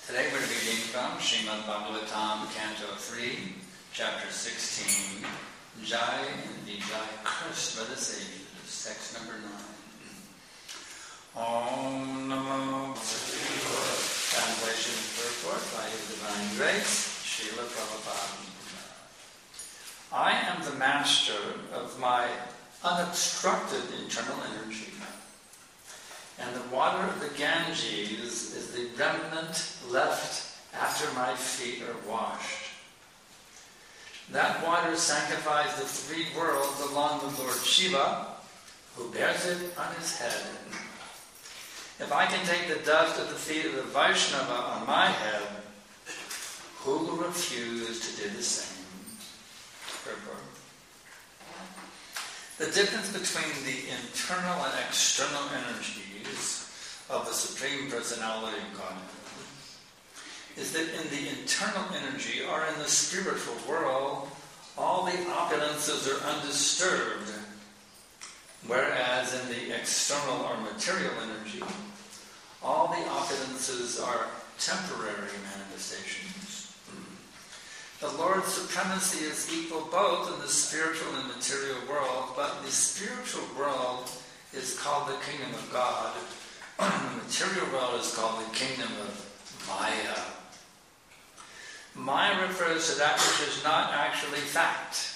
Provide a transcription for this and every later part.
Today we're reading from Srimad Bhagavatam, Canto 3, Chapter 16, Jai and Vijay Krishna the Sages, text number 9. Om Namo Bhagavate. Translation and purport by His Divine Grace, Srila Prabhupada. I am the master of my unobstructed internal energy, and the water of the Ganges is the remnant left after my feet are washed. That water sanctifies the three worlds along with Lord Shiva, who bears it on his head. If I can take the dust of the feet of the Vaishnava on my head, who will refuse to do the same? The difference between the internal and external energies of the Supreme Personality of Godhead is that in the internal energy, or in the spiritual world, all the opulences are undisturbed, whereas in the external or material energy, all the opulences are temporary manifestations. The Lord's supremacy is equal both in the spiritual and material world, but the spiritual world is called the kingdom of God. The material world is called the kingdom of Maya. Maya refers to that which is not actually fact.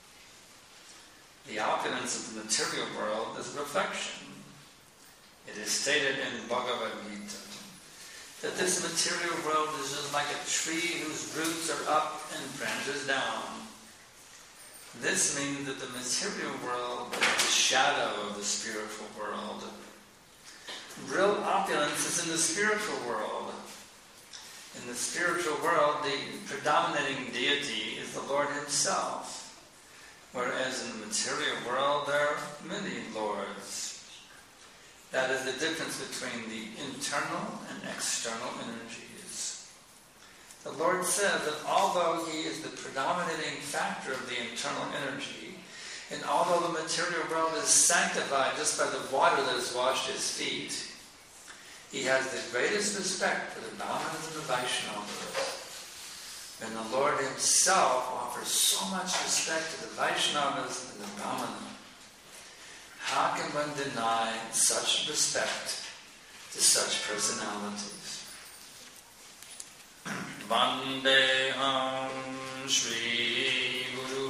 The opulence of the material world is reflection. It is stated in Bhagavad Gita that this material world is just like a tree whose roots are up and branches down. This means that the material world is the shadow of the spiritual world. Real opulence is in the spiritual world. In the spiritual world, the predominating deity is the Lord himself, whereas in the material world there are many lords. That is the difference between the internal and external energies. The Lord says that although He is the predominating factor of the internal energy, and although the material world is sanctified just by the water that has washed His feet, He has the greatest respect for the Brahmanas and the Vaishnavas. And the Lord Himself offers so much respect to the Vaishnavas and the Brahmanas. How can one deny such respect to such personalities? Vandeham Shri Guru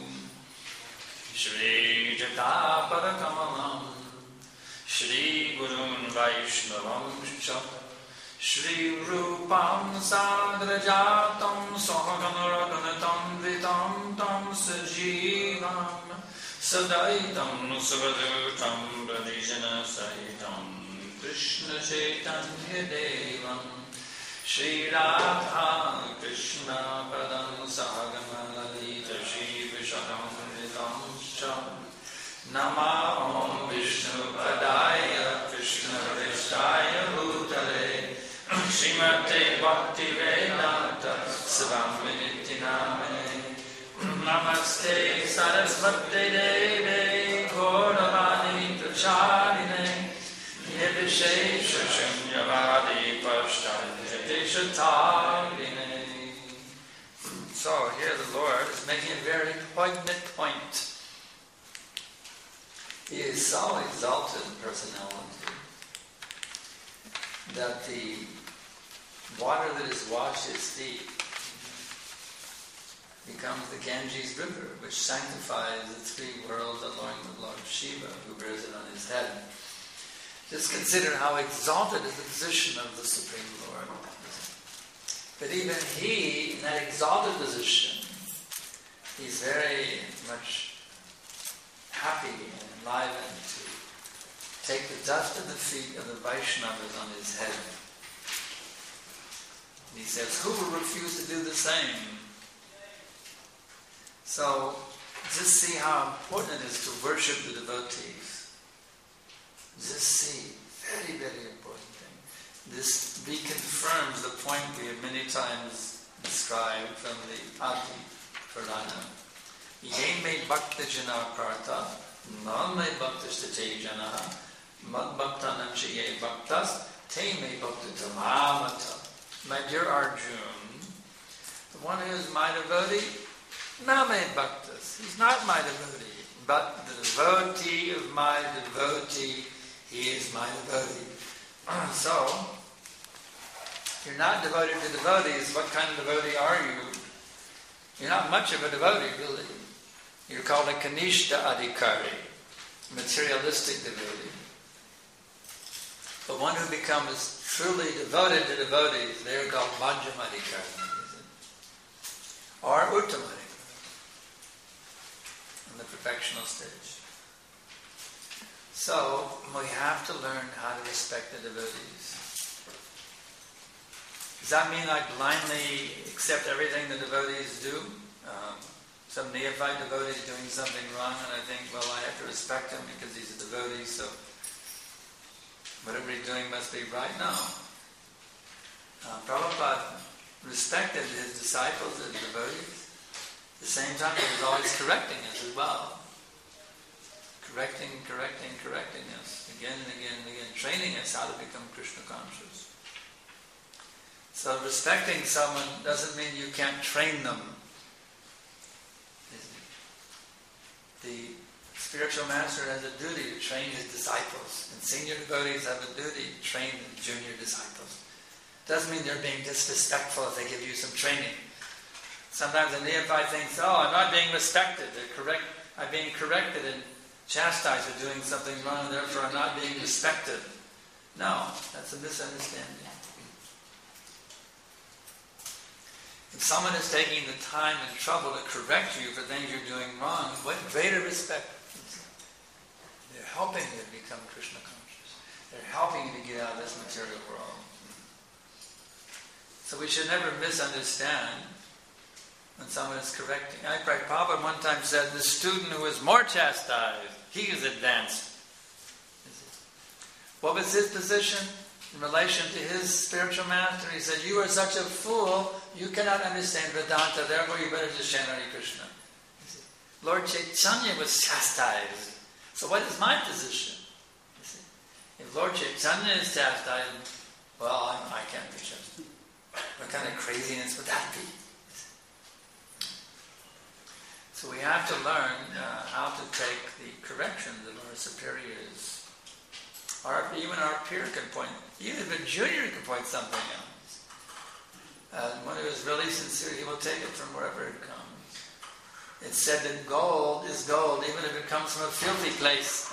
Shri Jatapadakamalam Shri Gurun Vaishnavam Cha Shri Rupam Sagrajatam Sahaganaraganatam Vitam Tam Sajivam Sadaitam Savadutam Pradijana Sahitam Krishna Chaitanya Devam Shri Radha Krishna Padam Sagama Lalita Shri Vishakam Vitam Cha Nama Om Vishnu Padaya Krishna Vishtaya Bhutale Srimate Bhakti Vedanta Swamiti Namane Namaste Sarasvati Deve Gauravani Pracharine Nirvishesha Shunyavadi Pashtayate Shatarine. So here the Lord is making a very poignant point. He is so exalted in personality that the water that has washed His feet becomes the Ganges River, which sanctifies the three worlds along with Lord Shiva, who bears it on his head. Just consider how exalted is the position of the Supreme Lord. But even He, in that exalted position, He's very much happy and enlivened to take the dust of the feet of the Vaishnavas on His head. And He says, who will refuse to do the same? So, just see how important it is to worship the devotees. Just see, very, very important thing. This reconfirms the point we have many times described from the Adi Purana. Ye me bhakta jana karta, na me bhakta state jana, mad bhakta namche ye bhaktas, te me bhakta tamamata. My you're Arjun. The one who is my devotee, Name Bhaktas. He's not my devotee, but the devotee of my devotee, he is my devotee. So, you're not devoted to devotees. What kind of devotee are you? You're not much of a devotee, really. You're called a Kanishta Adhikari, materialistic devotee. The one who becomes truly devoted to devotees, they're called Madhyama Adhikari, or Uttama Adhikari, in the perfectional stage. So, we have to learn how to respect the devotees. Does that mean I blindly accept everything the devotees do? Some neophyte devotee is doing something wrong and I think, well, I have to respect him because he's a devotee, so whatever he's doing must be right? No. Prabhupada respected his disciples as devotees. At the same time, he was always correcting us as well. Correcting us again and again and again, training us how to become Krishna conscious. So respecting someone doesn't mean you can't train them. The spiritual master has a duty to train his disciples, and senior devotees have a duty to train the junior disciples. Doesn't mean they're being disrespectful if they give you some training. Sometimes a neophyte thinks, oh, I'm not being respected. I'm being corrected and chastised for doing something wrong, and therefore I'm not being respected. No, that's a misunderstanding. If someone is taking the time and trouble to correct you for things you're doing wrong, what greater respect. They're helping you to become Krishna conscious. They're helping you to get out of this material world. So we should never misunderstand when someone is correcting. Prabhupada one time said, the student who is more chastised, he is advanced. What was his position in relation to his spiritual master? He said, you are such a fool, you cannot understand Vedanta, therefore you better just chant Hare Krishna. Lord Chaitanya was chastised. So what is my position? If Lord Chaitanya is chastised, well, I can't be chastised. What kind of craziness would that be? So we have to learn how to take the corrections of our superiors. Or even our peer can point, even if a junior can point something out. One who is really sincere, he will take it from wherever it comes. It's said that gold is gold, even if it comes from a filthy place.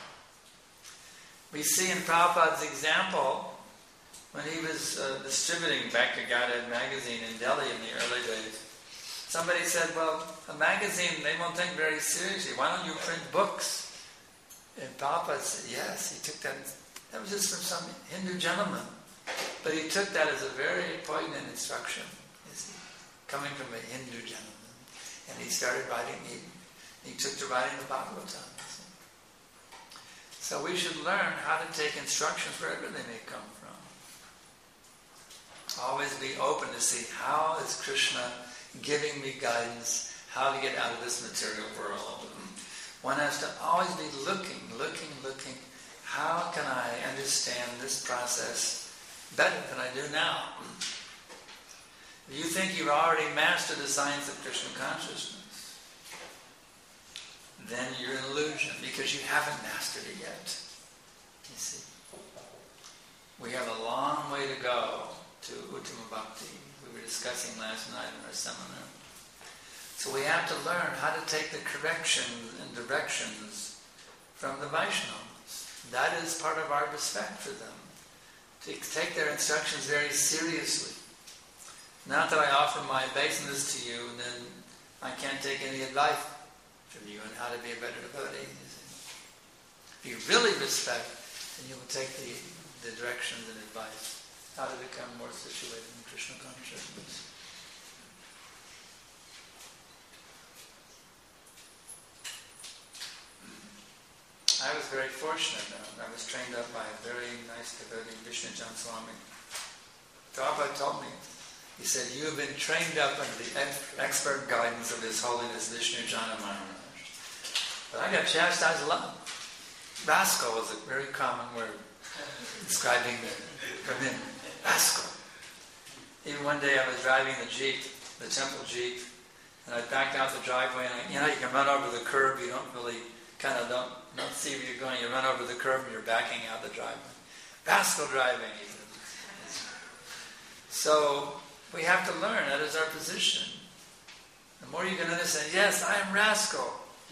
We see in Prabhupada's example, when he was distributing Bhakti Godhead magazine in Delhi in the early days, somebody said, well, a magazine they won't take very seriously. Why don't you print books? And Prabhupada said, yes, he took that. That was just from some Hindu gentleman. But he took that as a very poignant instruction, coming from a Hindu gentleman. And he started writing, he took to writing the Bhagavatam. So we should learn how to take instructions wherever they may come from. Always be open to see how is Krishna giving me guidance, how to get out of this material world. One has to always be looking. How can I understand this process better than I do now? If you think you've already mastered the science of Krishna consciousness, then you're an illusion because you haven't mastered it yet. You see, we have a long way to go to Uttama Bhakti. We were discussing last night in our seminar. So we have to learn how to take the corrections and directions from the Vaishnavas. That is part of our respect for them. To take their instructions very seriously. Not that I offer my obeisance to you and then I can't take any advice from you on how to be a better devotee. If you really respect, then you will take the directions and advice how to become more situated in Krishna consciousness. I was very fortunate. I was trained up by a very nice devotee, Vishnu Chan Swami. Prabhupada told me, he said, you have been trained up under the expert guidance of His Holiness Vishnu Jana Maharaj. But I got chastised a lot. Rascal was a very common word describing from him. Rascal. He one day I was driving the Jeep, the temple Jeep, and I backed out the driveway, and you can run over the curb, you don't really, don't see where you're going, you run over the curb and you're backing out the driveway. Rascal driving, even. So, we have to learn, that is our position. The more you can understand, yes, I am rascal.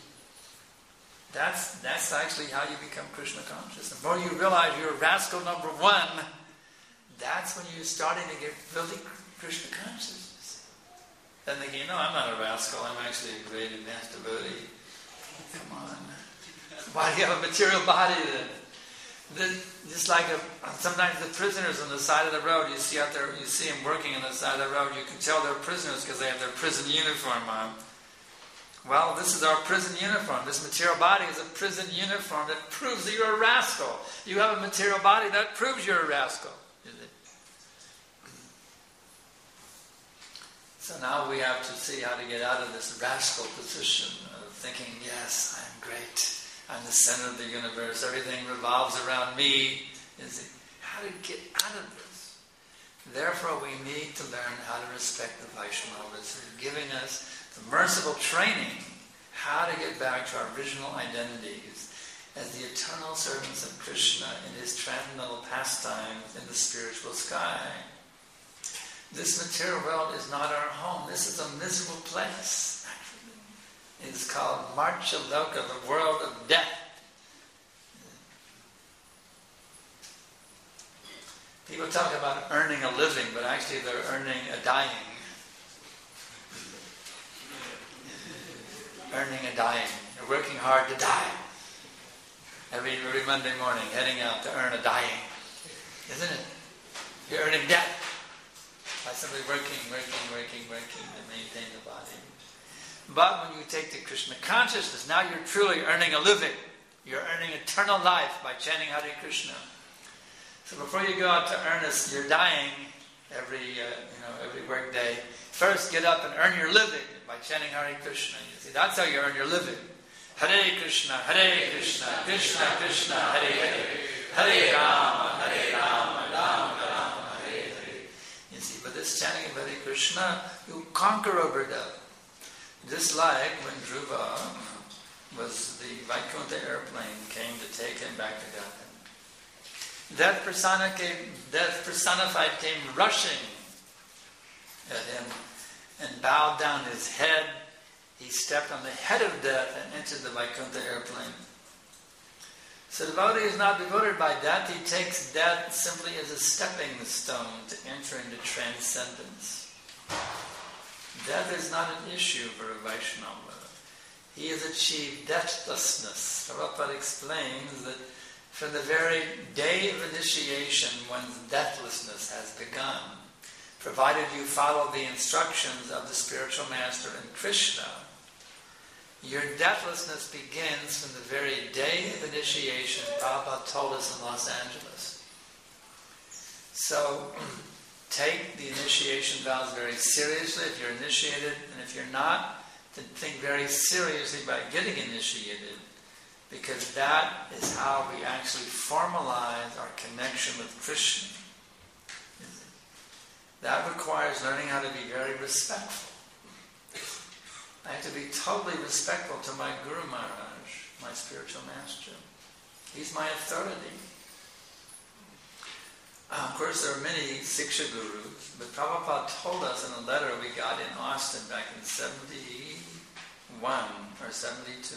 That's actually how you become Krishna conscious. The more you realize you're rascal number one, that's when you're starting to get really Krishna consciousness. Then thinking, no, I'm not a rascal, I'm actually a great advanced devotee. Come on. Why do you have a material body then? Just like sometimes the prisoners on the side of the road, you see out there, you see them working on the side of the road, you can tell they're prisoners because they have their prison uniform on. Well, this is our prison uniform. This material body is a prison uniform that proves that you're a rascal. You have a material body that proves you're a rascal. So now we have to see how to get out of this rascal position of thinking, yes, I'm great. I'm the center of the universe. Everything revolves around me. How to get out of this? Therefore, we need to learn how to respect the Vaishnavas who are giving us the merciful training how to get back to our original identities as the eternal servants of Krishna in his transcendental pastimes in the spiritual sky. This material world is not our home. This is a miserable place. It's called Marcha Loka, the world of death. People talk about earning a living, but actually they're earning a dying. Earning a dying. You're working hard to die. Every Monday morning, heading out to earn a dying. Isn't it? You're earning death by simply working to maintain the body. But when you take the Krishna consciousness, now you're truly earning a living. You're earning eternal life by chanting Hare Krishna. So before you go out to earn your dying every work day, first get up and earn your living by chanting Hare Krishna. You see, that's how you earn your living. Hare Krishna, Krishna Krishna, Hare Hare, Hare Rama, Rama Rama, Hare Hare. You see, by this chanting of Hare Krishna, you conquer over death. Just like when Dhruva the Vaikuntha airplane came to take him back to Godhead. Death personified came rushing at him and bowed down his head. He stepped on the head of death and entered the Vaikuntha airplane. So the devotee is not devoted by death. He takes death simply as a stepping stone to enter into transcendence. Death is not an issue for a Vaishnava. He has achieved deathlessness. Prabhupada explains that from the very day of initiation, one's deathlessness has begun, provided you follow the instructions of the spiritual master and Krishna. Your deathlessness begins from the very day of initiation. Prabhupada told us in Los Angeles. So, take the initiation vows very seriously if you're initiated, and if you're not, then think very seriously about getting initiated, because that is how we actually formalize our connection with Krishna. That requires learning how to be very respectful. I have to be totally respectful to my Guru Maharaj, my spiritual master. He's my authority. Of course, there are many Siksha Gurus, but Prabhupada told us in a letter we got in Austin back in 71 or 72.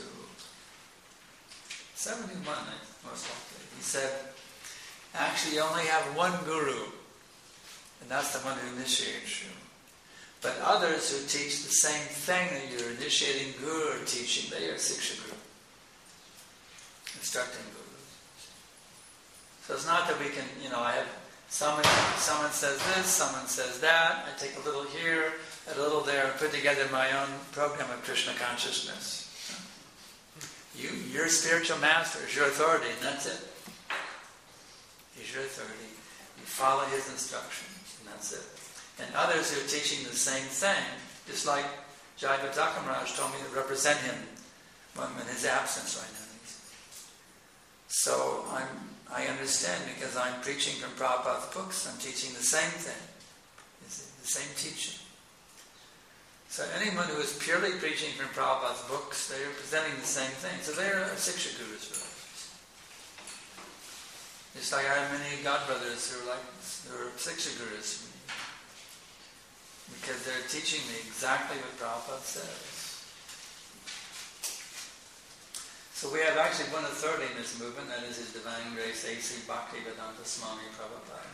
71, most likely. He said, actually you only have one Guru, and that's the one who initiates you. But others who teach the same thing that you're initiating Guru are teaching, they are Siksha Guru, instructing Gurus. So it's not that we can, I have someone says this, someone says that, I take a little here, a little there, and put together my own program of Krishna consciousness. Your spiritual master is your authority, and that's it. He's your authority. You follow his instructions, and that's it. And others who are teaching the same thing, just like Jayapataka Maharaj told me to represent him in his absence right now. So I understand, because I'm preaching from Prabhupada's books, I'm teaching the same thing. The the same teaching. So anyone who is purely preaching from Prabhupada's books, they are presenting the same thing. So they are Siksha Gurus for us. Just like I have many godbrothers who are Siksha Gurus for me. Because they're teaching me exactly what Prabhupada says. So we have actually one authority in this movement, that is His Divine Grace, A.C. Bhaktivedanta Swami Prabhupada.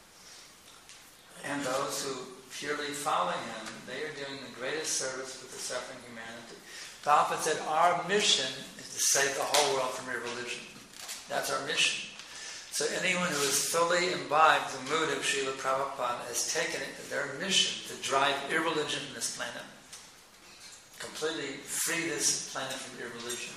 And those who purely follow him, they are doing the greatest service for the suffering humanity. Prabhupada said, our mission is to save the whole world from irreligion. That's our mission. So anyone who has fully imbibed the mood of Srila Prabhupada has taken it as their mission to drive irreligion on this planet. Completely free this planet from irreligion.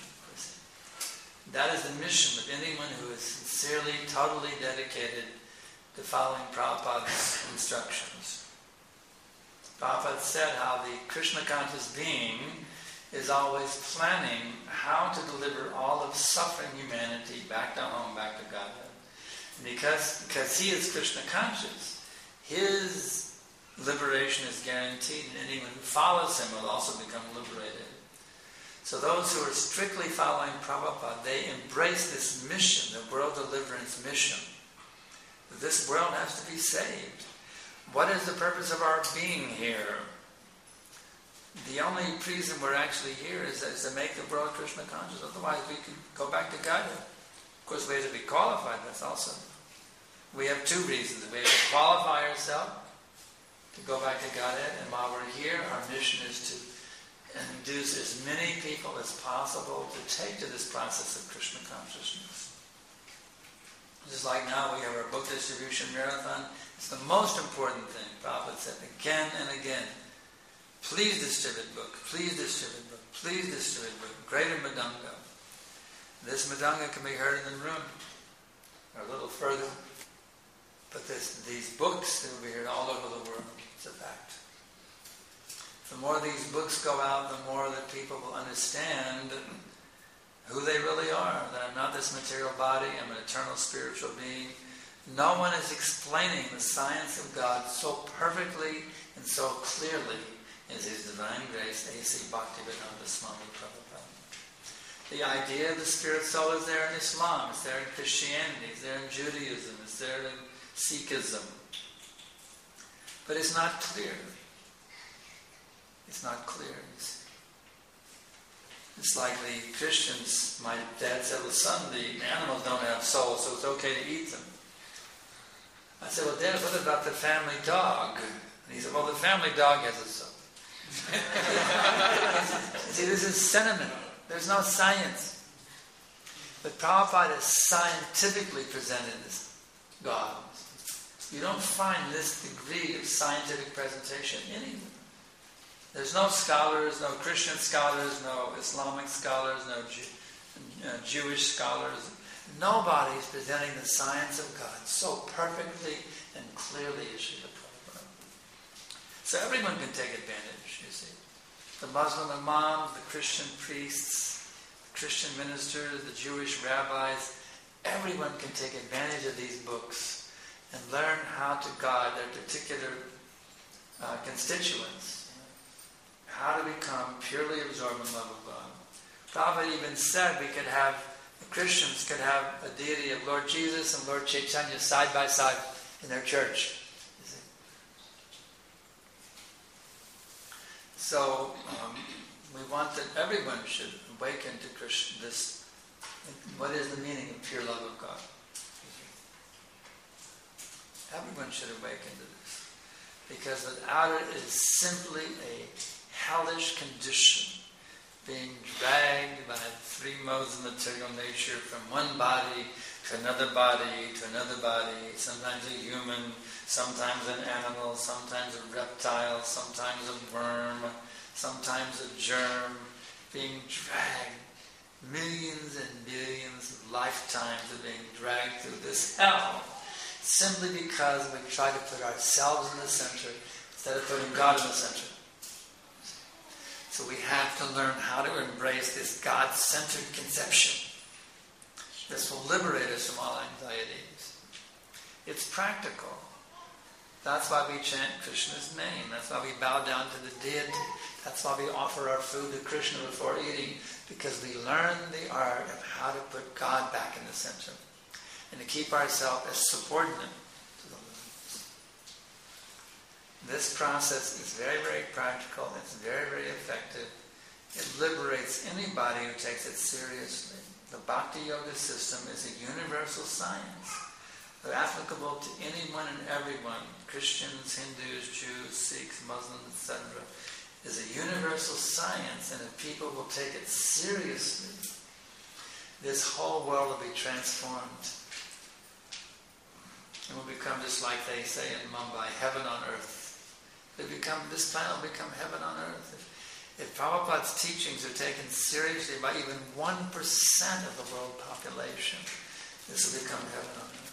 That is the mission of anyone who is sincerely, totally dedicated to following Prabhupada's instructions. Prabhupada said how the Krishna conscious being is always planning how to deliver all of suffering humanity back to home, back to Godhead. And because he is Krishna conscious, his liberation is guaranteed, and anyone who follows him will also become liberated. So those who are strictly following Prabhupada, they embrace this mission, the world deliverance mission. This world has to be saved. What is the purpose of our being here? The only reason we're actually here is to make the world Krishna conscious. Otherwise we could go back to Godhead. Of course we have to be qualified, that's also. We have two reasons. We have to qualify ourselves to go back to Godhead, and while we're here, our mission is to induce as many people as possible to take to this process of Krishna consciousness. Just like now we have our book distribution marathon. It's the most important thing. Prabhupada said again and again, please distribute book, please distribute book, please distribute book. Greater Madanga. This Madanga can be heard in the room or a little further. But these books, they will be heard all over the world. It's a fact. The more these books go out, the more that people will understand who they really are. That I'm not this material body, I'm an eternal spiritual being. No one is explaining the science of God so perfectly and so clearly as His Divine Grace, A.C. Bhaktivedanta Swami Prabhupada. The idea of the spirit soul is there in Islam, it's there in Christianity, it's there in Judaism, it's there in Sikhism. But it's not clear. It's not clear. It's like the Christians, my dad said, well, son, the animals don't have souls, so it's okay to eat them. I said, well, Dad, what about the family dog? And he said, well, the family dog has a soul. See, this is sentiment. There's no science. But Prabhupada has scientifically presented this God. You don't find this degree of scientific presentation anywhere. There's no scholars, no Christian scholars, no Islamic scholars, no Jewish scholars. Nobody's presenting the science of God so perfectly and clearly as Srila Prabhupada. So everyone can take advantage, you see. The Muslim imams, the Christian priests, the Christian ministers, the Jewish rabbis, everyone can take advantage of these books and learn how to guide their particular constituents. How to become purely absorbed in love of God. Prabhupada even said the Christians could have a deity of Lord Jesus and Lord Chaitanya side by side in their church. You see? So we want that everyone should awaken to Krishna. What is the meaning of pure love of God? Everyone should awaken to this. Because without it, it is simply a hellish condition, being dragged by three modes of material nature from one body to another body to another body, sometimes a human, sometimes an animal, sometimes a reptile, sometimes a worm, sometimes a germ, being dragged millions and millions of lifetimes of being dragged through this hell, simply because we try to put ourselves in the center instead of putting God in the center. So we have to learn how to embrace this God-centered conception. This will liberate us from all anxieties. It's practical. That's why we chant Krishna's name. That's why we bow down to the deity. That's why we offer our food to Krishna before eating, because we learn the art of how to put God back in the center and to keep ourselves as subordinate to the Lord. This process is very, very practical. It's very, very effective. It liberates anybody who takes it seriously. The Bhakti Yoga system is a universal science. They're applicable to anyone and everyone, Christians, Hindus, Jews, Sikhs, Muslims, etc. Is a universal science, and if people will take it seriously, this whole world will be transformed. It will become just like they say in Mumbai, heaven on earth. This planet will become heaven on earth. If Prabhupada's teachings are taken seriously by even 1% of the world population, this will become heaven on earth.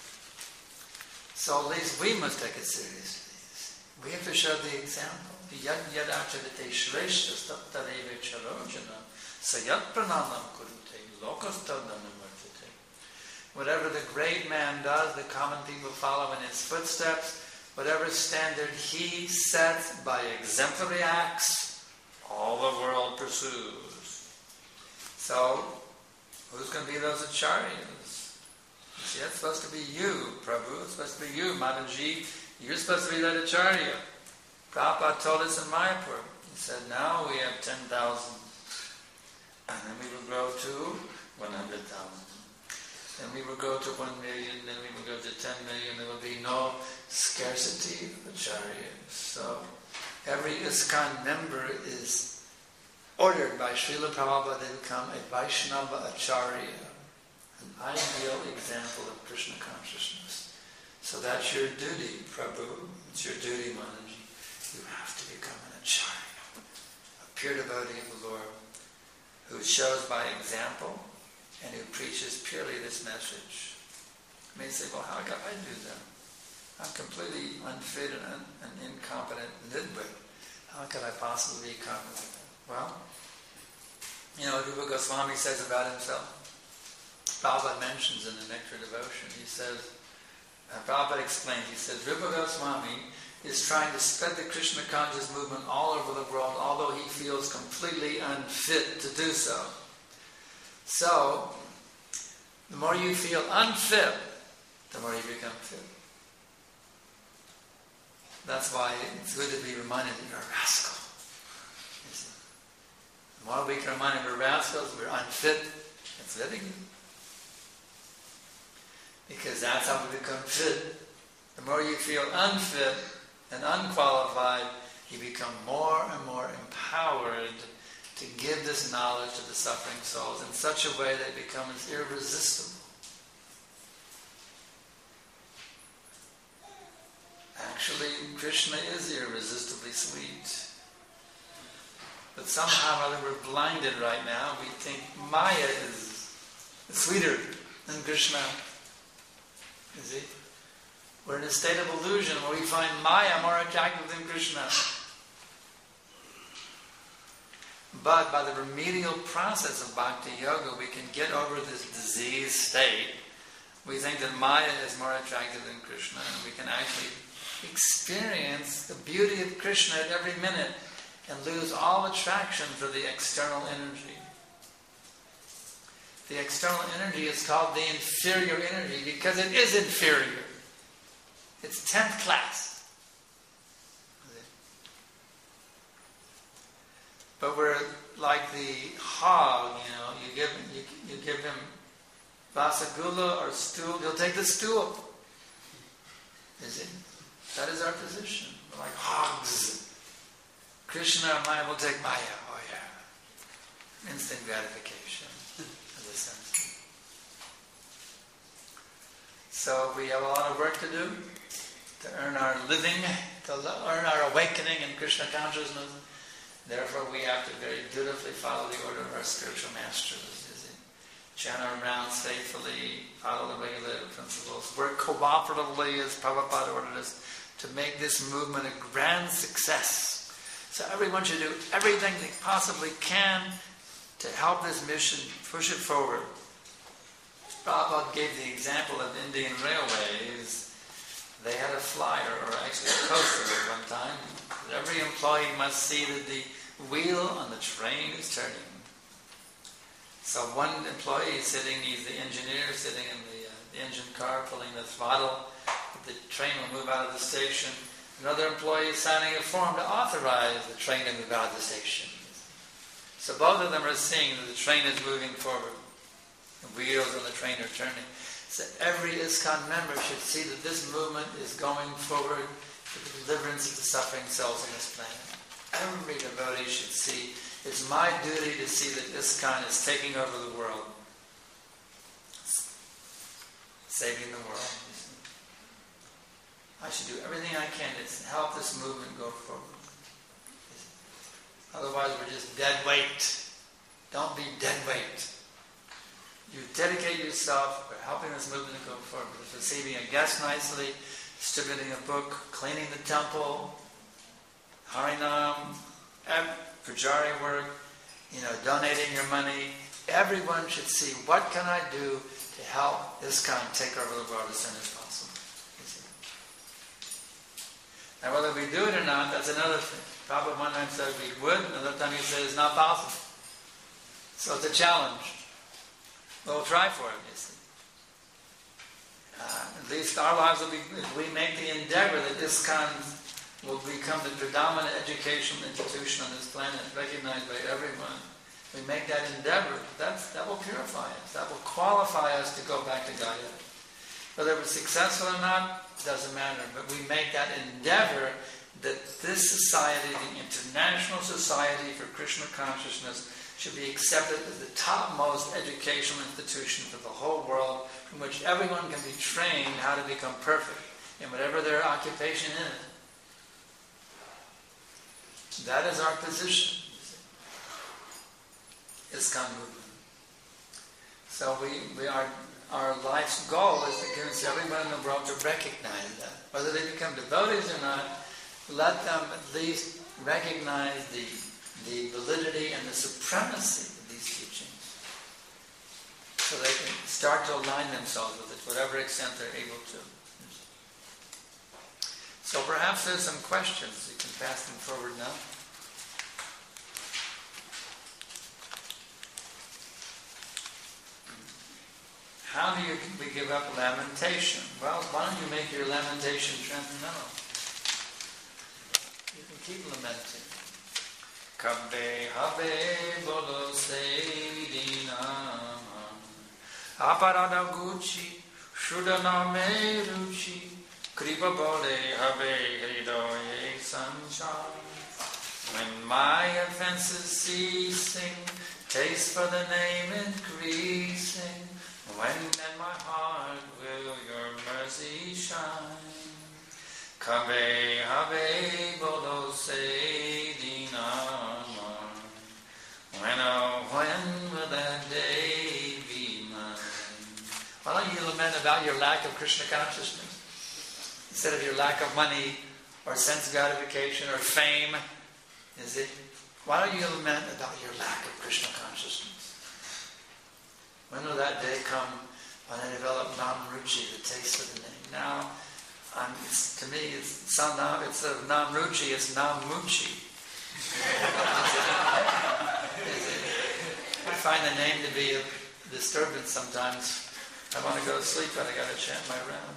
So at least we must take it seriously. We have to show the example. Yad yadachavite shreshta tattareva charojana sayat pranamam kurute lokastadanamartate. Whatever the great man does, the common people follow in his footsteps. Whatever standard he sets by exemplary acts, all the world pursues. So, who's going to be those acharyas? See, that's supposed to be you, Prabhu. It's supposed to be you, Mataji. You're supposed to be that acharya. Prabhupada told us in Mayapur. He said, now we have 10,000. And then we will grow to 100,000. Then we will go to 1 million. Then we will go to 10 million. There will be no scarcity of acharyas. So, every ISKCON member is ordered by Srila Prabhupada to become a Vaishnava Acharya, an ideal example of Krishna consciousness. So that's your duty, Prabhu. It's your duty, Mataji. You have to become an Acharya, a pure devotee of the Lord, who shows by example and who preaches purely this message. You may say, well, how can I do that? I'm completely unfit and incompetent nidwit. How could I possibly be competent? Well, you know what Rupa Goswami says about himself? Prabhupada mentions in the Nectar Devotion, he says, Prabhupada explains, he says, Rupa Goswami is trying to spread the Krishna conscious movement all over the world, although he feels completely unfit to do so. So, the more you feel unfit, the more you become fit. That's why it's good to be reminded that you're a rascal. The more we can remind we're rascals, we're unfit, it's living. Because that's how we become fit. The more you feel unfit and unqualified, you become more and more empowered to give this knowledge to the suffering souls in such a way that it becomes irresistible. Actually, Krishna is irresistibly sweet. But somehow or other we're blinded right now. We think Maya is sweeter than Krishna. You see? We're in a state of illusion where we find Maya more attractive than Krishna. But by the remedial process of Bhakti Yoga, we can get over this diseased state. We think that Maya is more attractive than Krishna, and we can actually experience the beauty of Krishna at every minute and lose all attraction for the external energy. The external energy is called the inferior energy because it is inferior. It's 10th class. But we're like the hog, you give him vasagula or stool, he'll take the stool. Is it? That is our position. We're like hogs. Krishna or Maya will take Maya. Oh yeah. Instant gratification. In a sense. So we have a lot of work to do to earn our living, to earn our awakening in Krishna consciousness. Therefore we have to very dutifully follow the order of our spiritual masters. Chant our rounds faithfully, follow the regulative principles, work cooperatively as Prabhupada ordered us to make this movement a grand success. So everyone should do everything they possibly can to help this mission, push it forward. Prabhupada gave the example of Indian Railways. they had a flyer, or actually a poster at one time, that every employee must see that the wheel on the train is turning. So one employee is sitting, he's the engineer sitting in the engine car pulling the throttle, the train will move out of the station. Another employee is signing a form to authorize the train to move out of the station. So both of them are seeing that the train is moving forward. The wheels on the train are turning. So every ISKCON member should see that this movement is going forward to the deliverance of the suffering souls on this planet. Every devotee should see, it's my duty to see that ISKCON is taking over the world. Saving the world. I should do everything I can to help this movement go forward. Otherwise we're just dead weight. Don't be dead weight. You dedicate yourself for helping this movement to go forward. For receiving a guest nicely, distributing a book, cleaning the temple, Harinam, Pujari work, donating your money. Everyone should see, what can I do to help ISKCON take over the world as soon as possible. Now whether we do it or not, that's another thing. Prabhupada one time said we would, another time he said it's not possible. So it's a challenge. We'll try for it, you see. At least our lives will be, if we make the endeavor that ISKCON will become the predominant educational institution on this planet, recognized by everyone. We make that endeavor, that will purify us. That will qualify us to go back to Gaya. Whether we're successful or not, doesn't matter. But we make that endeavor that this society, the International Society for Krishna Consciousness, should be accepted as the topmost educational institution for the whole world, from which everyone can be trained how to become perfect in whatever their occupation is. That is our position. ISKCON movement. So our life's goal is to convince everyone in the world to recognize that. Whether they become devotees or not, let them at least recognize the validity and the supremacy of these teachings. So they can start to align themselves with it, whatever extent they're able to. So perhaps there's some questions. You can pass them forward now. How do we give up lamentation? Well, why don't you make your lamentation transcendental? You can keep lamenting. Kabbe habe bolo sevidinam aparada gucci shudana me ruchi kripa bole habe hridoye sunshine. When my offenses ceasing, taste for the name increasing, when in my heart will your mercy shine? Kabbe habe bolo sevidinam. When will that day be mine? Why don't you lament about your lack of Krishna consciousness instead of your lack of money or sense gratification or fame? Why don't you lament about your lack of Krishna consciousness? When will that day come when I develop Nam Ruchi, the taste of the name? Now, to me, instead of Nam Ruchi, it's Nam Muchi. I find the name to be a disturbance sometimes. I want to go to sleep, but I got to chant my round.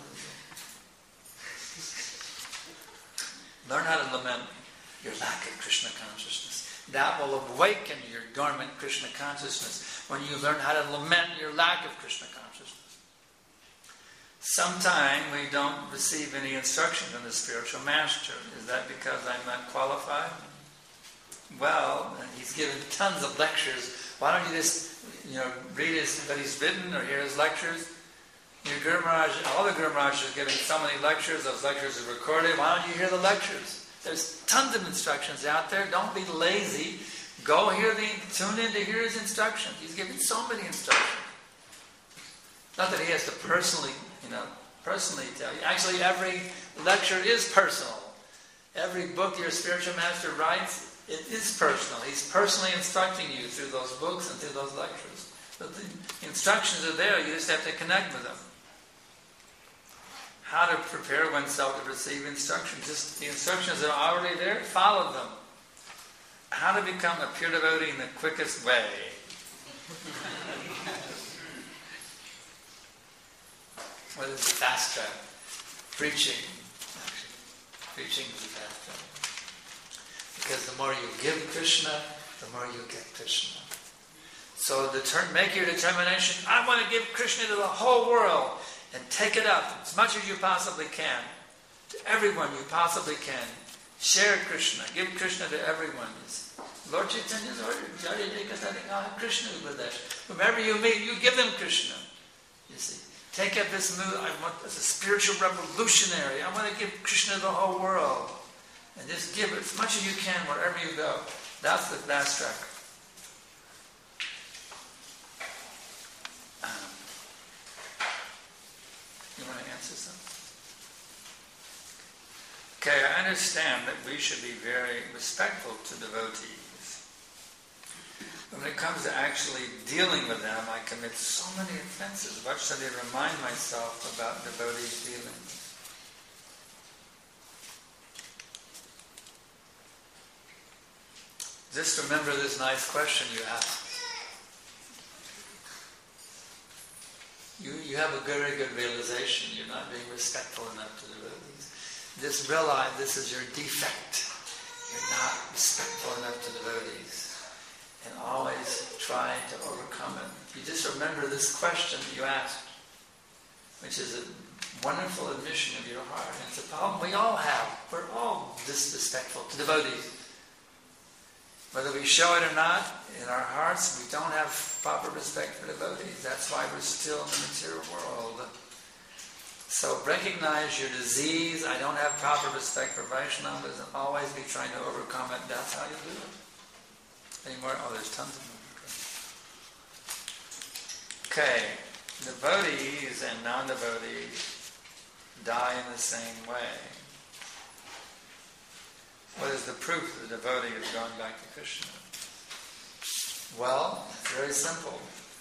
Learn how to lament your lack of Krishna consciousness. That will awaken your dormant Krishna consciousness when you learn how to lament your lack of Krishna consciousness. Sometime we don't receive any instruction from the spiritual master. Is that because I'm not qualified? Well, he's given tons of lectures. Why don't you just, read what he's written or hear his lectures? Your Guru Maharaj, all the Guru Maharaj are giving so many lectures. Those lectures are recorded. Why don't you hear the lectures? There's tons of instructions out there. Don't be lazy. Go tune in to hear his instructions. He's giving so many instructions. Not that he has to personally tell you. Actually, every lecture is personal. Every book your spiritual master writes, it is personal. He's personally instructing you through those books and through those lectures. But the instructions are there. You just have to connect with them. how to prepare oneself to receive instructions. Just the instructions that are already there, follow them. How to become a pure devotee in the quickest way. What is the fast track? Preaching. Actually, preaching is the fast track. Because the more you give Krishna, the more you get Krishna. So make your determination, I want to give Krishna to the whole world, and take it up as much as you possibly can. To everyone you possibly can. Share Krishna. Give Krishna to everyone. Lord Chaitanya's order, Krishna Upadesh. Whomever you meet, you give them Krishna. You see. Take up this mood, I want as a spiritual revolutionary. I want to give Krishna to the whole world. And just give it as much as you can wherever you go. That's the fast track. You want to answer something? Okay, I understand that we should be very respectful to devotees. But when it comes to actually dealing with them, I commit so many offenses. What should I remind myself about devotees' dealings? Just remember this nice question you asked. You have a very good realization. You're not being respectful enough to devotees. Just realize this is your defect. You're not respectful enough to devotees. And always try to overcome it. You just remember this question that you asked, which is a wonderful admission of your heart. And it's a problem we all have. We're all disrespectful to devotees. Whether we show it or not, in our hearts we don't have proper respect for devotees. That's why we're still in the material world. So recognize your disease. I don't have proper respect for Vaishnavas, and always be trying to overcome it. That's how you do it. Any more? Oh, there's tons of them. Okay. Devotees and non-devotees die in the same way. What is the proof that the devotee has gone back to Krishna? Well, it's very simple.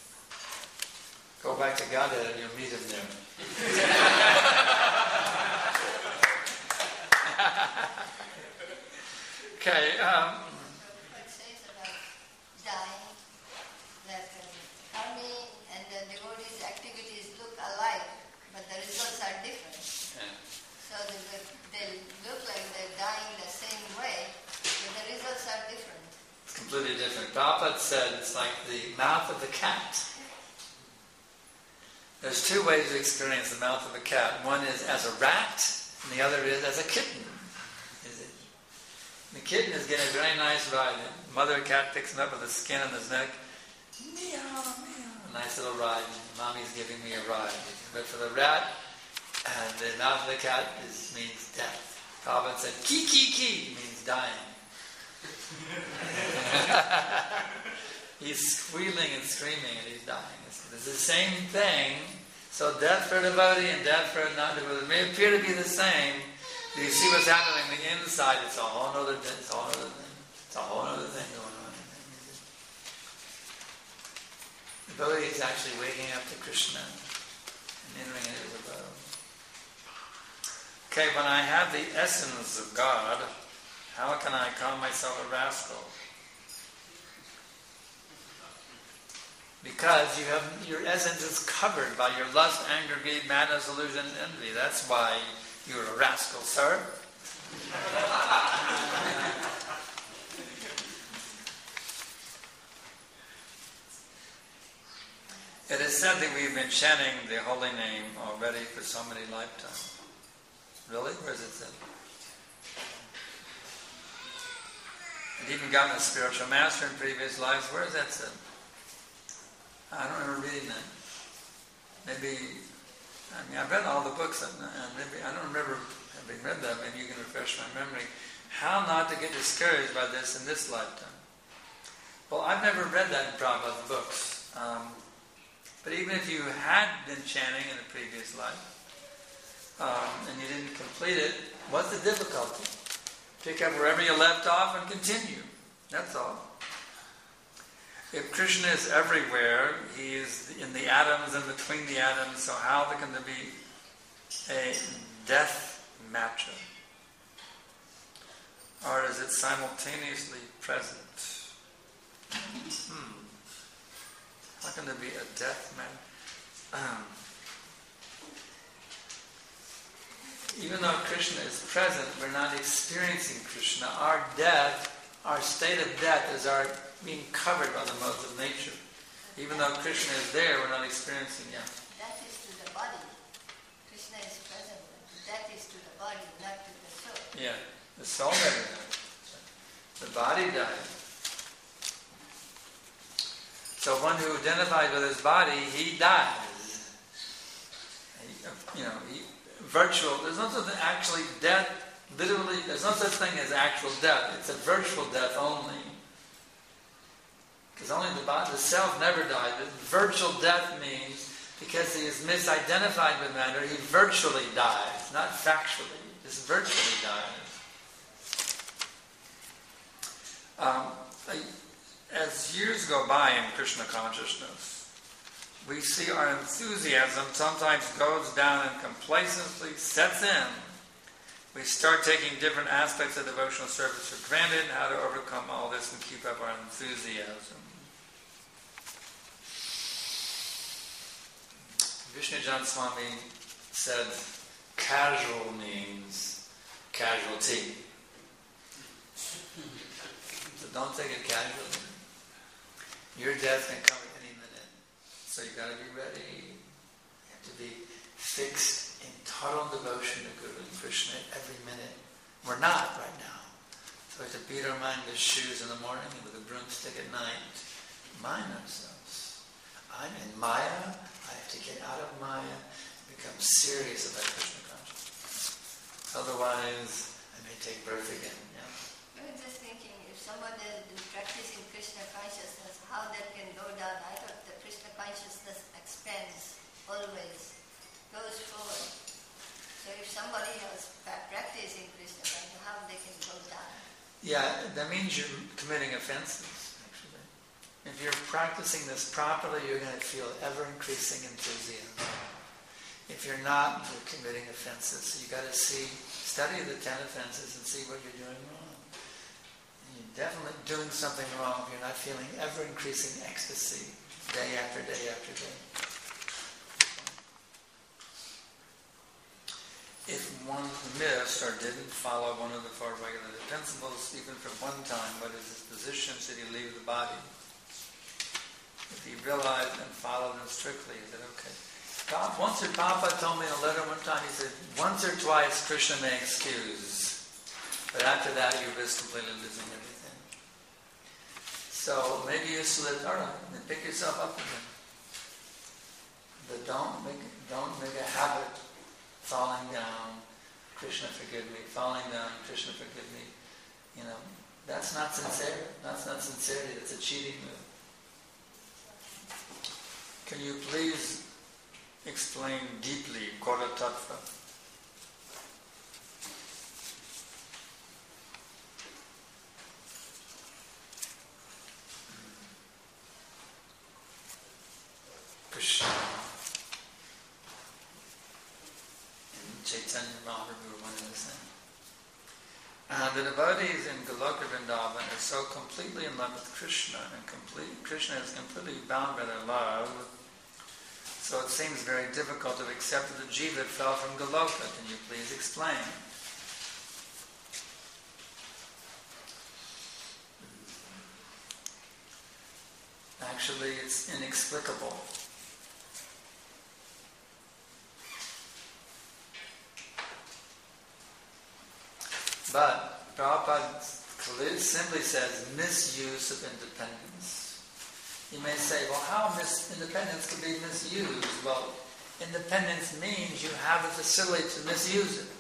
Go back to Godhead and you'll meet him there. Okay. It says about dying, that karmi and the devotees' activities look alike, but the results are different. Yeah. So they look like they're dying the same way, but the results are different. It's completely different. Prabhupada said it's like the mouth of the cat. There's two ways to experience the mouth of a cat. One is as a rat, and the other is as a kitten. The kitten is getting a very nice ride. The mother cat picks him up with the skin on his neck. Meow, meow. A nice little ride. Mommy's giving me a ride. But for the rat, the mouth of the cat means death. Prabhupada said, ki, ki, ki, means dying. He's squealing and screaming and he's dying. It's the same thing. So death for a devotee and death for a non-devotee may appear to be the same. Do you see what's happening on the inside? It's a whole other thing. It's a whole other thing. It's a whole other thing going on. The devotee is actually waking up to Krishna and entering into his abode. Okay, when I have the essence of God, how can I call myself a rascal? Because your essence is covered by your lust, anger, greed, madness, illusion, and envy. That's why you're a rascal, sir. It is said that we've been chanting the holy name already for so many lifetimes. Really? Where is it said? And even gotten a spiritual master in previous lives. Where is that said? I don't remember reading that. Maybe, I've read all the books, and maybe I don't remember having read that. Maybe you can refresh my memory. How not to get discouraged by this in this lifetime? Well, I've never read that in Prabhupada's books. But even if you had been chanting in a previous life, and you didn't complete it, what's the difficulty? Pick up wherever you left off and continue. That's all. If Krishna is everywhere, he is in the atoms and between the atoms, so how can there be a death matter? Or is it simultaneously present? How can there be a death matter? Even though Krishna is present, we're not experiencing Krishna. Our death, our state of death is our being covered by the modes of nature. Even though Krishna is there, we're not experiencing Him. Death is to the body. Krishna is present. Death is to the body, not to the soul. Yeah, the soul never died. The body died. So one who identified with his body, he dies. Virtual, there's no such thing actually death, literally, there's no such thing as actual death. It's a virtual death only. Because only the self never died. But virtual death means because he is misidentified with matter, he virtually dies, not factually, just virtually dies. As years go by in Krishna consciousness, we see our enthusiasm sometimes goes down and complacency sets in. We start taking different aspects of devotional service for granted, how to overcome all this and keep up our enthusiasm. Vishnujan Swami said, casual means casualty. So don't take it casually. Your death can come at any minute. So you've got to be ready. You have to be fixed in total devotion to Guru and Krishna every minute. We're not right now. So we have to beat our mind with shoes in the morning and with a broomstick at night. Mind ourselves. I'm in Maya. I have to get out of Maya and become serious about Krishna consciousness. Otherwise, I may take birth again. Yeah. I was just thinking, if someone is practicing Krishna consciousness, how that can go down? I thought the Krishna consciousness expands always, goes forward. So if somebody else practicing Krishna consciousness, how they can go down? Yeah, that means you're committing offenses. If you're practicing this properly, you're going to feel ever-increasing enthusiasm. If you're not, you're committing offenses. So you've got to study the 10 offenses and see what you're doing wrong. And you're definitely doing something wrong if you're not feeling ever-increasing ecstasy day after day after day. If one missed or didn't follow one of the 4 regulative principles, even for one time, what is his position? Should he leave the body? If he realized and followed them strictly, he said, okay. Once or Papa told me in a letter one time, he said, once or twice Krishna may excuse, but after that you risk completely losing everything. So maybe you slip, all right, then pick yourself up again. But don't make a habit falling down, Krishna forgive me, falling down, Krishna forgive me. That's not sincere. That's not sincerity, that's a cheating move. Can you please explain deeply Gora Tattva? Krishna and Chaitanya Mahaprabhu were one and the same. The devotees in Goloka Vrindavan are so completely in love with Krishna, and Krishna is completely bound by their love. So it seems very difficult to accept that the jiva fell from Goloka. Can you please explain? Actually, it's inexplicable. But Prabhupada simply says misuse of independence. You may say, well, how independence could be misused? Well, independence means you have the facility to misuse it.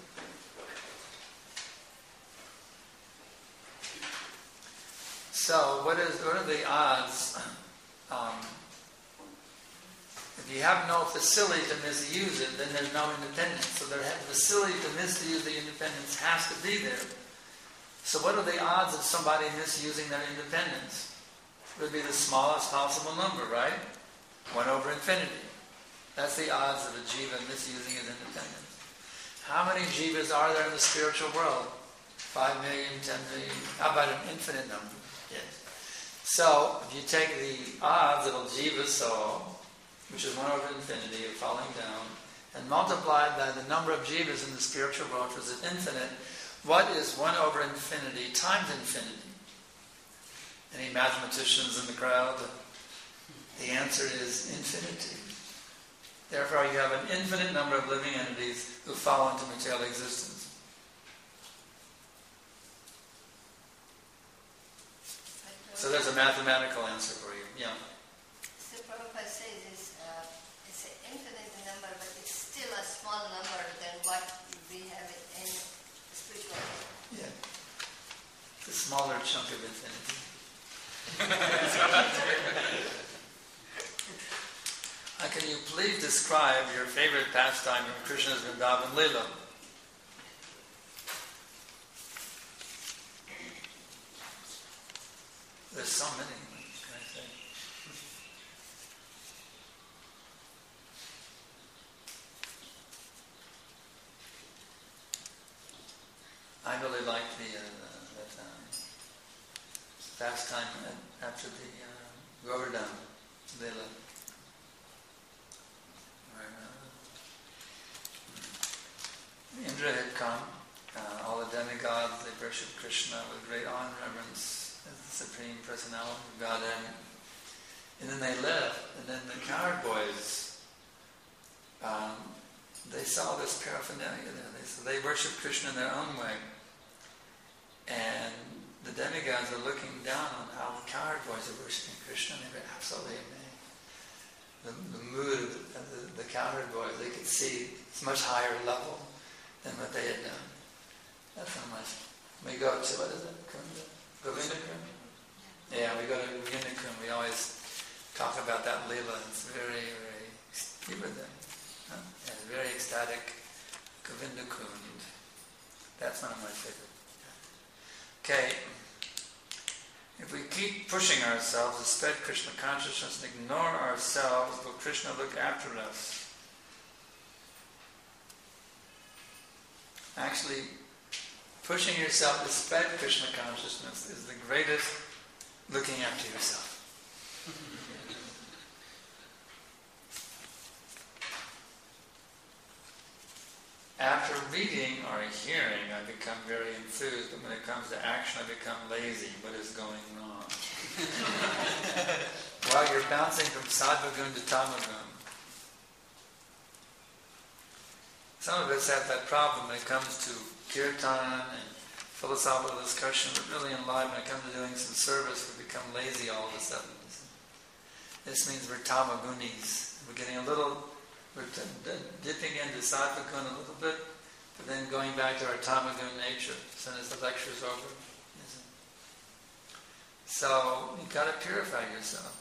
So, what are the odds? If you have no facility to misuse it, then there's no independence. So the facility to misuse the independence has to be there. So what are the odds of somebody misusing their independence? It would be the smallest possible number, right? 1 over infinity. That's the odds of a jiva misusing his independence. How many jivas are there in the spiritual world? 5 million, 10 million, how about an infinite number? Yes. So, if you take the odds of a jiva soul, which is 1 over infinity of falling down, and multiply it by the number of jivas in the spiritual world, which is infinite, what is 1 over infinity times infinity? Any mathematicians in the crowd? The answer is infinity. Therefore, you have an infinite number of living entities who fall into material existence. So there's a mathematical answer for you. Yeah. So Prabhupada says it's an infinite number, but it's still a small number than what we have in spiritual life. Yeah. It's a smaller chunk of infinity. Can you please describe your favorite pastime in Krishna's Vrindavan Leela? There's so many, can I say? I really like that pastime after the Govardhan Leela. Indra had come, all the demigods, they worshipped Krishna with great honor and reverence as the Supreme Personality of Godhead. And then they left, and then the cowherd boys, they saw this paraphernalia there. So they worshipped Krishna in their own way. And the demigods are looking down on how the cowherd boys are worshipping Krishna, and they were absolutely amazed. The mood of the cowherd boys, they could see it's much higher level than what they had done. That's how much. We go to, what is it? Govinda Kund? Yeah, we go to Govinda Kund. We always talk about that Leela. It's very, very, you were there. Huh? Yeah, very ecstatic Govinda Kund. That's one of my favorite. Okay. If we keep pushing ourselves to spread Krishna consciousness and ignore ourselves, will Krishna look after us? Actually, pushing yourself to spread Krishna consciousness is the greatest looking after yourself. After reading or hearing, I become very enthused, but when it comes to action, I become lazy. What is going wrong? While you're bouncing from sattva-gun to tamagun, some of us have that problem when it comes to kirtan and philosophical discussion. We're really in life when it comes to doing some service, we become lazy all of a sudden. This means we're tamagunis. We're getting we're dipping into sattva-gun a little bit, but then going back to our tamagun nature as soon as the lecture's over. So you've got to purify yourself.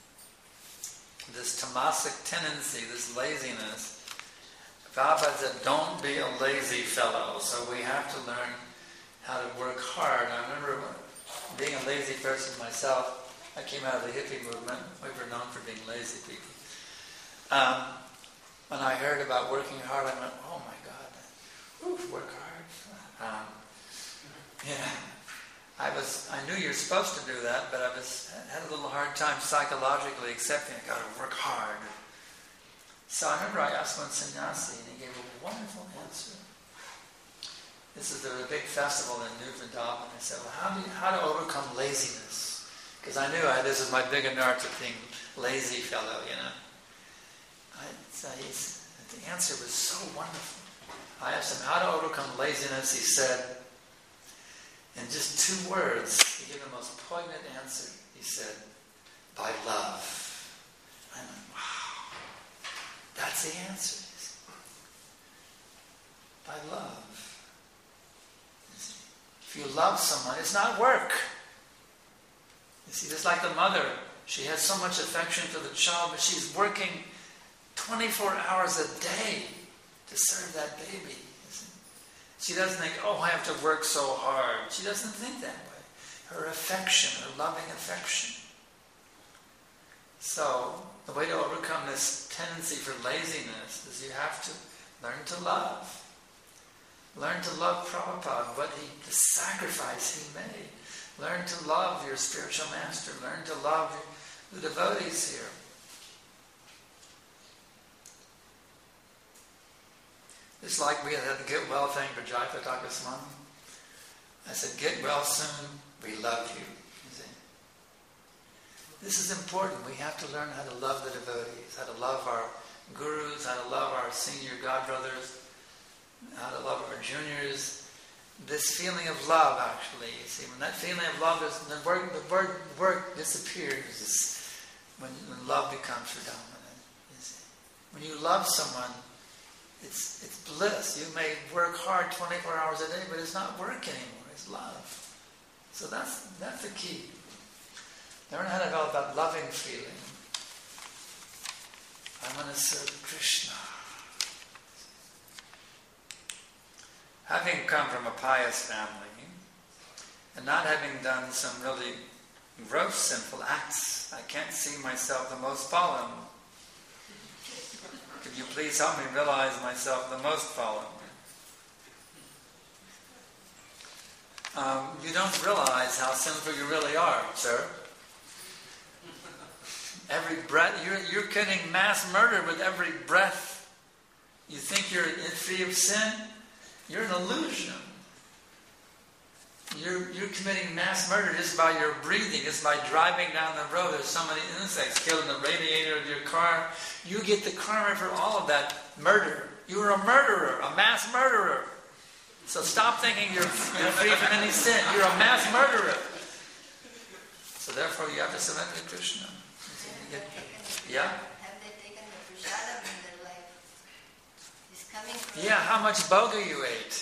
This tamasic tendency, this laziness, Prabhupada said, don't be a lazy fellow. So we have to learn how to work hard. I remember being a lazy person myself. I came out of the hippie movement. We were known for being lazy people. When I heard about working hard, I went, oh my God, work hard. I knew you're supposed to do that, but I had a little hard time psychologically accepting I got to work hard. So I remember I asked one sannyasi, and he gave a wonderful answer. There was a big festival in New Vrindavan. I said, well, how to overcome laziness? Because I knew this is my big anarth of being lazy fellow, the answer was so wonderful. I asked him how to overcome laziness. He said, in just 2 words, he gave the most poignant answer. He said, by love. I went, wow, that's the answer. By love. If you love someone, it's not work. You see, just like the mother, she has so much affection for the child, but she's working 24 hours a day to serve that baby. She doesn't think, I have to work so hard. She doesn't think that way. Her affection, her loving affection. So, the way to overcome this tendency for laziness is you have to learn to love. Learn to love Prabhupada, the sacrifice he made. Learn to love your spiritual master. Learn to love the devotees here. It's like we had the get well thing for Jayapataka Swami. I said, get well soon, we love you. You see? This is important. We have to learn how to love the devotees, how to love our gurus, how to love our senior godbrothers, how to love our juniors. This feeling of love, actually, you see, when that feeling of love is, the word work disappears when love becomes predominant. You see. When you love someone, it's bliss. You may work hard 24 hours a day, but it's not work anymore. It's love. So that's the key. Learn how to develop that loving feeling. I want to serve Krishna. Having come from a pious family, and not having done some really gross sinful acts, I can't see myself the most fallen. Could you please help me realize myself the most fallen? You don't realize how sinful you really are, sir. Every breath, you're committing mass murder with every breath. You think you're free of sin? You're an illusion. You're committing mass murder just by your breathing, just by driving down the road. There's so many insects killing the radiator of your car. You get the karma for all of that murder. You're a murderer, a mass murderer. So stop thinking you're free from any sin. You're a mass murderer. So therefore you have to surrender to Krishna. Yeah? Have they taken the prasadam in their life? He's coming from... Yeah, how much boga you ate.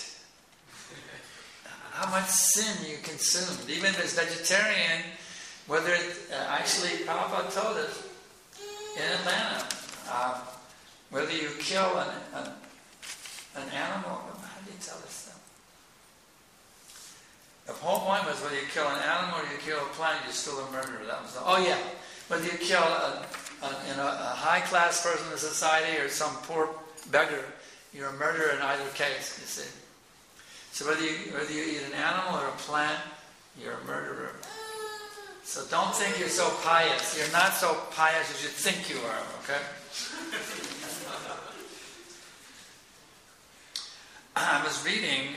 How much sin you consumed. Even if it's vegetarian, whether actually Prabhupada told us in Atlanta, whether you kill an animal, how do you tell us that? The whole point was whether you kill an animal or you kill a plant, you're still a murderer. That was whether you kill a high-class person in society or some poor beggar, you're a murderer in either case, you see. So whether you eat an animal or a plant, you're a murderer. So don't think you're so pious. You're not so pious as you think you are, okay? I was reading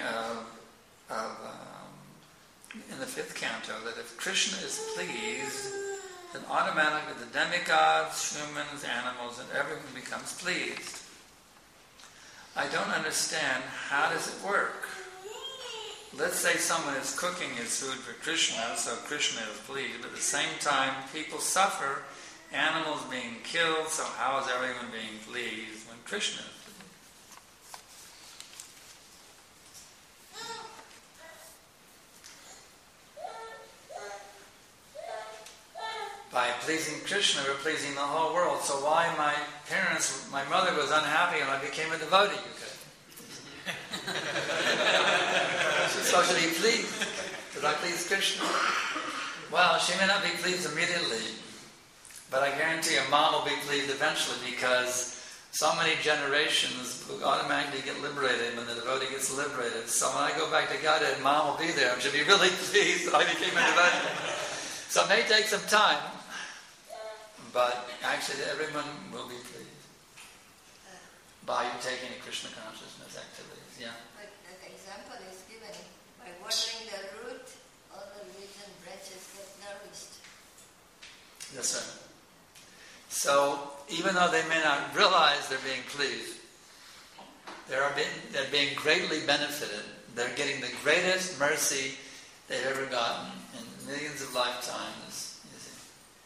in the 5th canto that if Krishna is pleased, then automatically the demigods, humans, animals, and everyone becomes pleased. I don't understand, how does it work? Let's say someone is cooking his food for Krishna, so Krishna is pleased, but at the same time people suffer, animals being killed, so how is everyone being pleased when Krishna is pleased? By pleasing Krishna, we're pleasing the whole world. So why my mother was unhappy when I became a devotee, you could. She's socially pleased. Did I please Krishna? Well, she may not be pleased immediately, but I guarantee you mom will be pleased eventually, because so many generations will automatically get liberated when the devotee gets liberated. So when I go back to Godhead, mom will be there and she'll be really pleased that I became a devotee. So it may take some time, but actually everyone will be pleased by you taking a Krishna consciousness activities. Yeah. But the example is given, by watering the root, all the leaves and branches get nourished. That's right. So even though they may not realize they're being pleased, they're being greatly benefited. They're getting the greatest mercy they've ever gotten in millions of lifetimes. You see.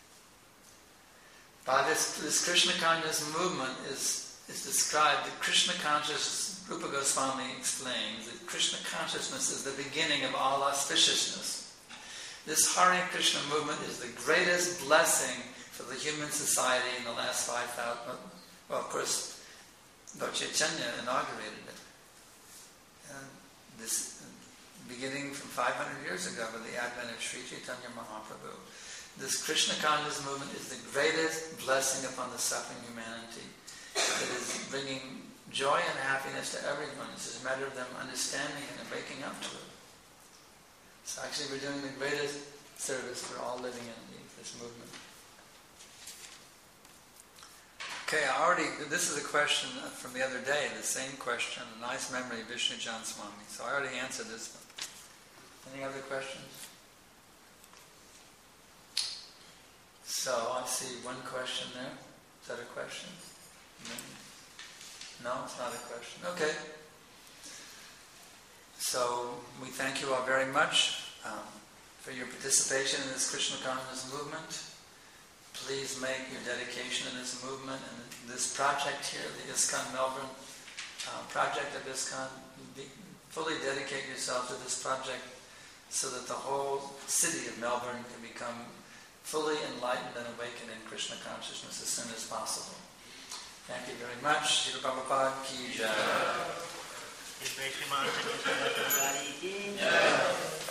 By this Krishna consciousness movement is described, the Krishna consciousness, Rupa Goswami explains that Krishna consciousness is the beginning of all auspiciousness. This Hare Krishna movement is the greatest blessing for the human society in the last 5,000. Well, of course, Lord Chaitanya inaugurated it. And this, beginning from 500 years ago with the advent of Sri Chaitanya Mahaprabhu, this Krishna consciousness movement is the greatest blessing upon the suffering humanity. It is bringing joy and happiness to everyone. It's just a matter of them understanding it and waking up to it. So actually we're doing the greatest service for all living in this movement. Okay, this is a question from the other day, the same question, a nice memory of Vishnu Jan Swami. So I already answered this one. Any other questions? So I see one question there. Is that a question? No, it's not a question. Okay. So we thank you all very much for your participation in this Krishna consciousness movement. Please make your dedication in this movement and this project here, the ISKCON Melbourne project of ISKCON. Fully dedicate yourself to this project so that the whole city of Melbourne can become fully enlightened and awakened in Krishna consciousness as soon as possible. Thank you very much. Srila Prabhupada ki jai.